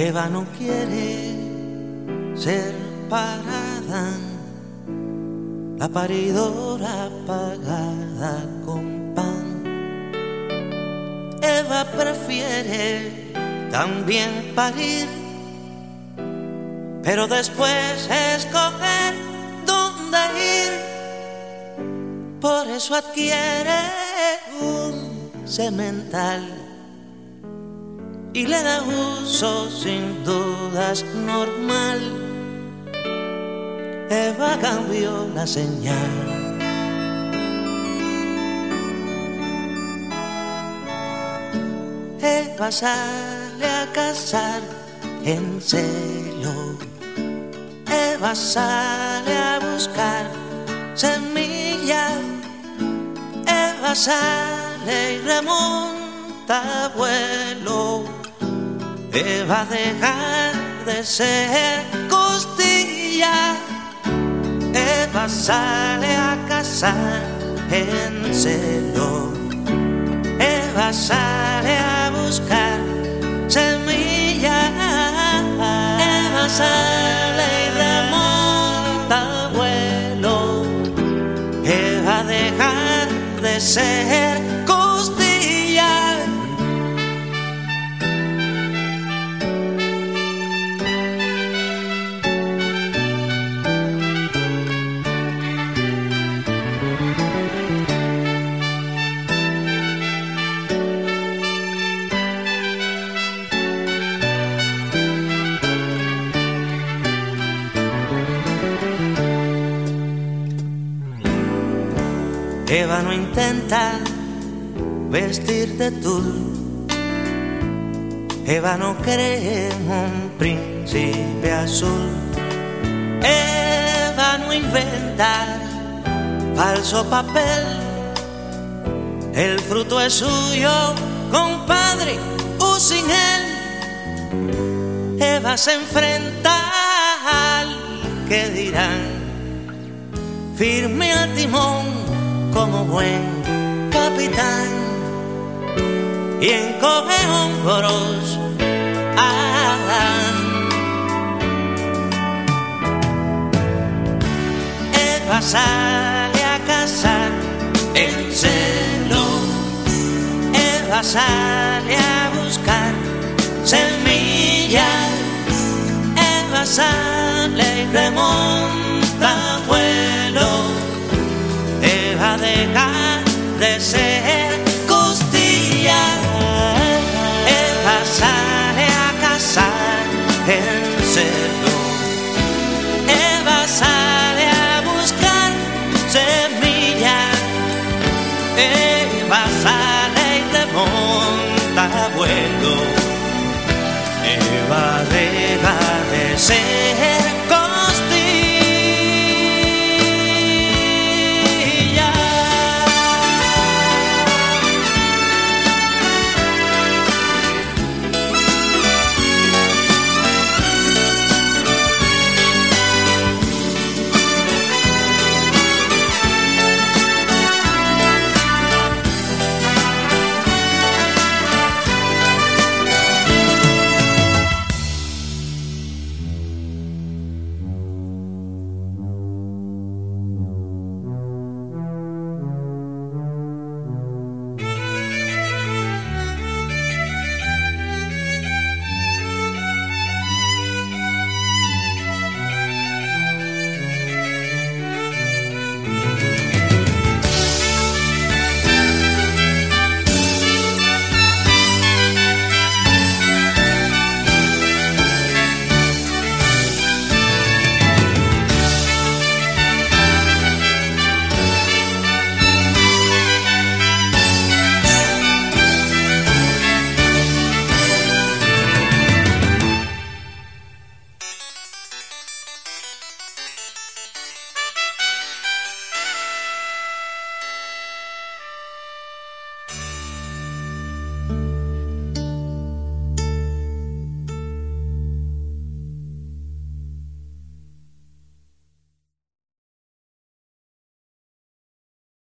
Eva no quiere ser parada, la paridora pagada con pan. Eva prefiere también parir, pero después escoger dónde ir. Por eso adquiere un semental y le da uso sin dudas normal. Eva cambió la señal. Eva sale a cazar en celo. Eva sale a buscar semillas. Eva sale y remonta vuelo. Eva deja de ser costilla. Eva sale a cazar en celo. Eva sale a buscar semillas. Eva sale y remonta vuelo. Eva deja de ser costilla. Eva no intenta vestir de tul. Eva no cree en un príncipe azul. Eva no inventa falso papel. El fruto es suyo, compadre, o sin él. Eva se enfrenta al que dirán, firme al timón como buen capitán, y encoge hombros. Eva sale a cazar en celo. Eva sale a buscar semillas. Eva sale y remonta vuelo. Eva deja de ser